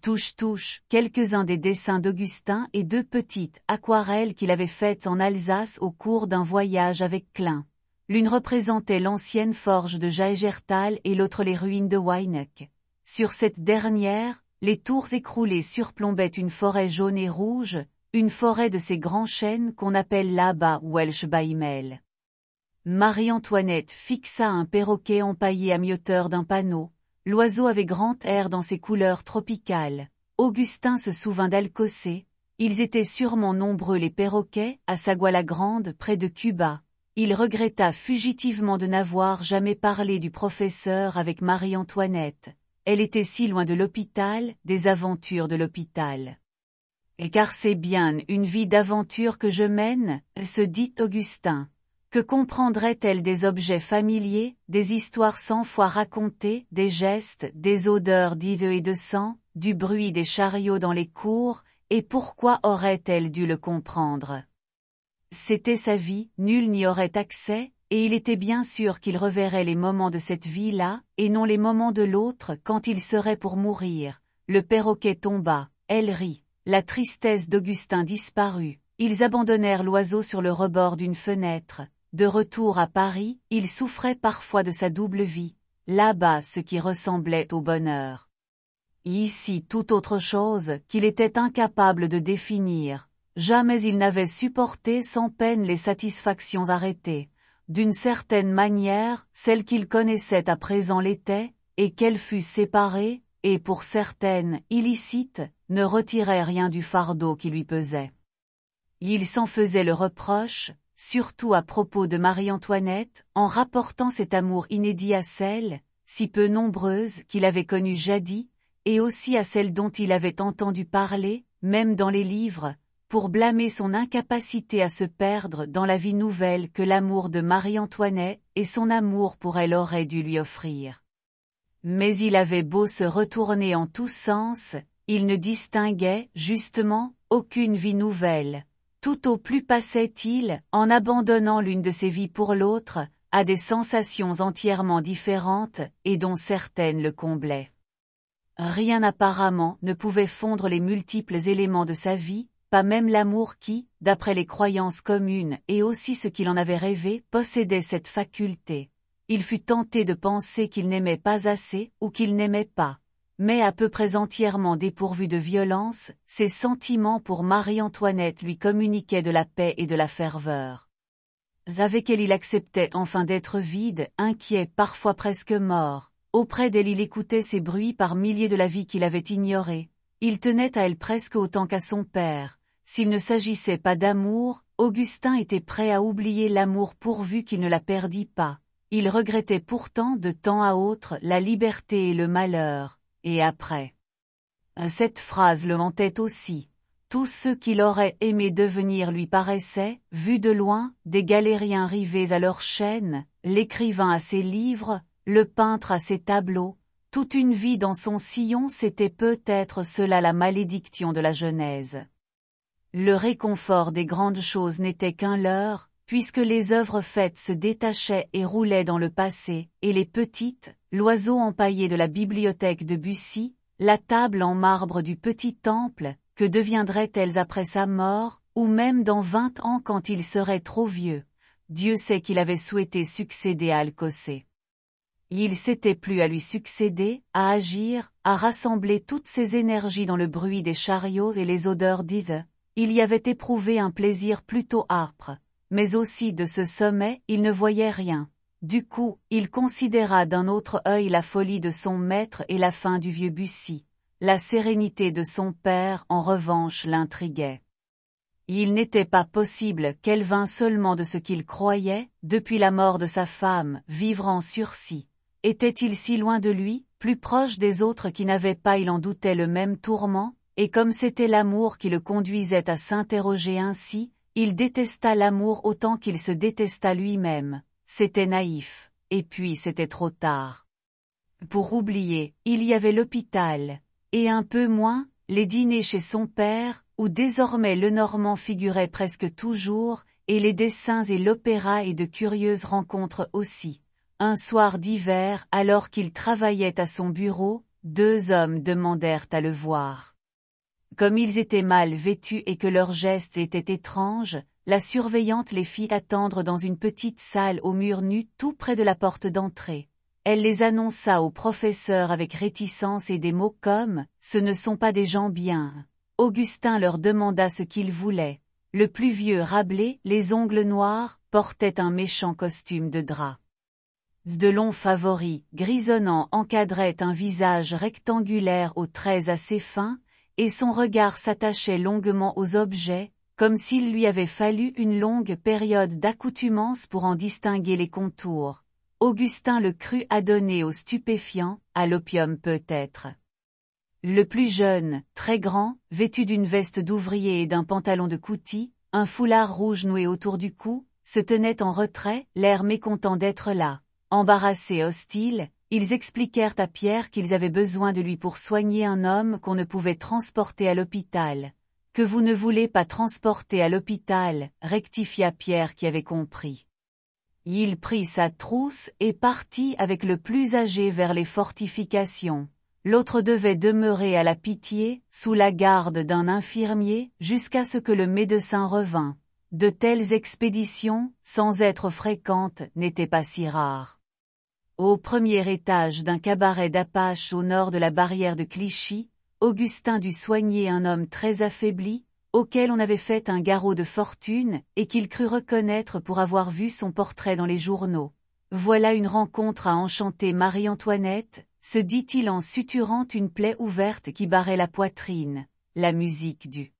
touche-touche, quelques-uns des dessins d'Augustin et 2 petites aquarelles qu'il avait faites en Alsace au cours d'un voyage avec Klein. L'une représentait l'ancienne forge de Jaegerthal et l'autre les ruines de Weinecke. Sur cette dernière, les tours écroulées surplombaient une forêt jaune et rouge, une forêt de ces grands chênes qu'on appelle là-bas Welschbeimel. Marie-Antoinette fixa un perroquet empaillé à mi-hauteur d'un panneau. L'oiseau avait grand air dans ses couleurs tropicales. Augustin se souvint d'Alcocer. Ils étaient sûrement nombreux les perroquets, à Sagua-la-Grande, près de Cuba. Il regretta fugitivement de n'avoir jamais parlé du professeur avec Marie-Antoinette. Elle était si loin de l'hôpital, des aventures de l'hôpital. Et car c'est bien une vie d'aventure que je mène, se dit Augustin. Que comprendrait-elle des objets familiers, des histoires 100 fois racontées, des gestes, des odeurs d'hydeux et de sang, du bruit des chariots dans les cours, et pourquoi aurait-elle dû le comprendre? C'était sa vie, nul n'y aurait accès, et il était bien sûr qu'il reverrait les moments de cette vie-là, et non les moments de l'autre quand il serait pour mourir. Le perroquet tomba, elle rit. La tristesse d'Augustin disparut. Ils abandonnèrent l'oiseau sur le rebord d'une fenêtre. De retour à Paris, il souffrait parfois de sa double vie. Là-bas ce qui ressemblait au bonheur. Ici tout autre chose qu'il était incapable de définir. Jamais il n'avait supporté sans peine les satisfactions arrêtées. D'une certaine manière, celle qu'il connaissait à présent l'était, et qu'elle fût séparée, et pour certaines, illicite, ne retirait rien du fardeau qui lui pesait. Il s'en faisait le reproche, surtout à propos de Marie-Antoinette, en rapportant cet amour inédit à celle, si peu nombreuse, qu'il avait connue jadis, et aussi à celle dont il avait entendu parler, même dans les livres, pour blâmer son incapacité à se perdre dans la vie nouvelle que l'amour de Marie-Antoinette et son amour pour elle auraient dû lui offrir. Mais il avait beau se retourner en tous sens, il ne distinguait, justement, aucune vie nouvelle. Tout au plus passait-il, en abandonnant l'une de ses vies pour l'autre, à des sensations entièrement différentes, et dont certaines le comblaient. Rien apparemment ne pouvait fondre les multiples éléments de sa vie, pas même l'amour qui, d'après les croyances communes et aussi ce qu'il en avait rêvé, possédait cette faculté. Il fut tenté de penser qu'il n'aimait pas assez, ou qu'il n'aimait pas. Mais à peu près entièrement dépourvu de violence, ses sentiments pour Marie-Antoinette lui communiquaient de la paix et de la ferveur. Avec elle il acceptait enfin d'être vide, inquiet, parfois presque mort. Auprès d'elle il écoutait ces bruits par milliers de la vie qu'il avait ignorée. Il tenait à elle presque autant qu'à son père. S'il ne s'agissait pas d'amour, Augustin était prêt à oublier l'amour pourvu qu'il ne la perdît pas. Il regrettait pourtant de temps à autre la liberté et le malheur, et après. Cette phrase le hantait aussi. Tous ceux qu'il aurait aimé devenir lui paraissaient, vus de loin, des galériens rivés à leur chaîne, l'écrivain à ses livres, le peintre à ses tableaux. Toute une vie dans son sillon, c'était peut-être cela la malédiction de la Genèse. Le réconfort des grandes choses n'était qu'un leurre, puisque les œuvres faites se détachaient et roulaient dans le passé, et les petites, l'oiseau empaillé de la bibliothèque de Bussy, la table en marbre du petit temple, que deviendraient-elles après sa mort, ou même dans 20 ans quand il serait trop vieux? Dieu sait qu'il avait souhaité succéder à Alcocer. Il s'était plu à lui succéder, à agir, à rassembler toutes ses énergies dans le bruit des chariots et les odeurs d'Yves. Il y avait éprouvé un plaisir plutôt âpre. Mais aussi de ce sommet, il ne voyait rien. Du coup, il considéra d'un autre œil la folie de son maître et la fin du vieux Bussy. La sérénité de son père, en revanche, l'intriguait. Il n'était pas possible qu'elle vînt seulement de ce qu'il croyait, depuis la mort de sa femme, vivre en sursis. Était-il si loin de lui, plus proche des autres qui n'avaient pas, il en doutait, le même tourment, et comme c'était l'amour qui le conduisait à s'interroger ainsi, il détesta l'amour autant qu'il se détesta lui-même. C'était naïf, et puis c'était trop tard. Pour oublier, il y avait l'hôpital, et un peu moins, les dîners chez son père, où désormais Lenormand figurait presque toujours, et les dessins et l'opéra et de curieuses rencontres aussi. Un soir d'hiver, alors qu'il travaillait à son bureau, 2 hommes demandèrent à le voir. Comme ils étaient mal vêtus et que leurs gestes étaient étranges, la surveillante les fit attendre dans une petite salle aux murs nus tout près de la porte d'entrée. Elle les annonça au professeur avec réticence et des mots comme « Ce ne sont pas des gens bien ». Augustin leur demanda ce qu'ils voulaient. Le plus vieux Rabelais, les ongles noirs, portait un méchant costume de drap. De longs favoris, grisonnants, encadraient un visage rectangulaire aux traits assez fins, et son regard s'attachait longuement aux objets, comme s'il lui avait fallu une longue période d'accoutumance pour en distinguer les contours. Augustin le crut adonné aux stupéfiants, à l'opium peut-être. Le plus jeune, très grand, vêtu d'une veste d'ouvrier et d'un pantalon de coutil, un foulard rouge noué autour du cou, se tenait en retrait, l'air mécontent d'être là. Embarrassés et hostiles, ils expliquèrent à Pierre qu'ils avaient besoin de lui pour soigner un homme qu'on ne pouvait transporter à l'hôpital. « Que vous ne voulez pas transporter à l'hôpital, rectifia Pierre qui avait compris. Il prit sa trousse et partit avec le plus âgé vers les fortifications. L'autre devait demeurer à la Pitié, sous la garde d'un infirmier, jusqu'à ce que le médecin revînt. De telles expéditions, sans être fréquentes, n'étaient pas si rares. Au premier étage d'un cabaret d'Apache au nord de la barrière de Clichy, Augustin dut soigner un homme très affaibli, auquel on avait fait un garrot de fortune, et qu'il crut reconnaître pour avoir vu son portrait dans les journaux. Voilà une rencontre à enchanter Marie-Antoinette, se dit-il en suturant une plaie ouverte qui barrait la poitrine. La musique du